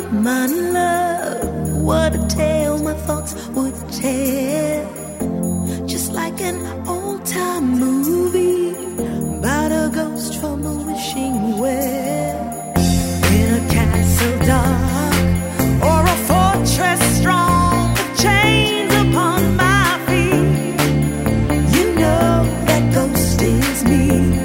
my love, what a tale my thoughts would tell. Just like an old-time movie about a ghost from a wishing well. In a castle dark or a fortress strong with chains upon my feet, you know that ghost is me.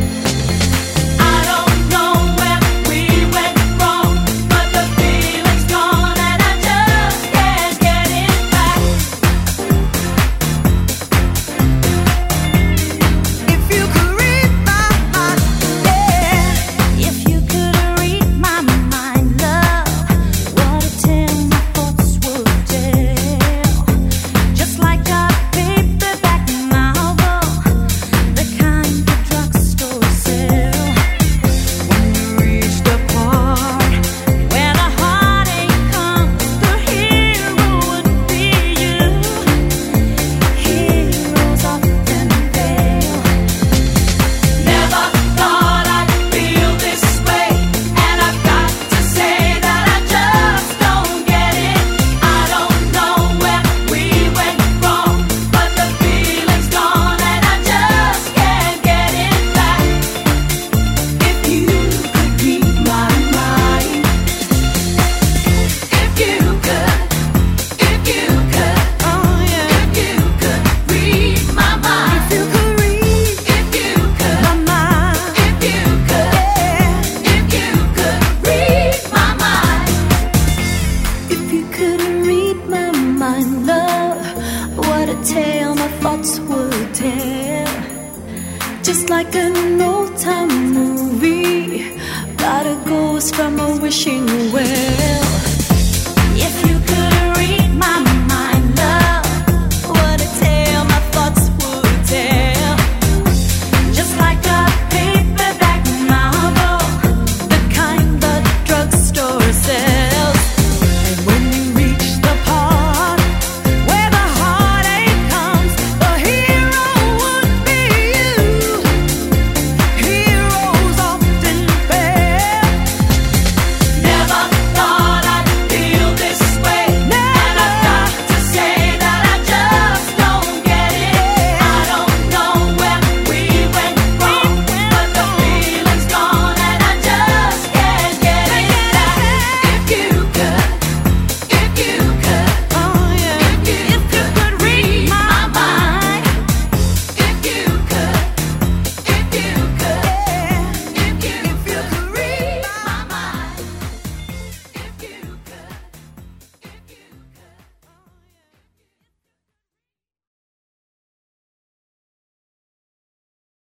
Just like an old-time movie about a ghost from a wishing well.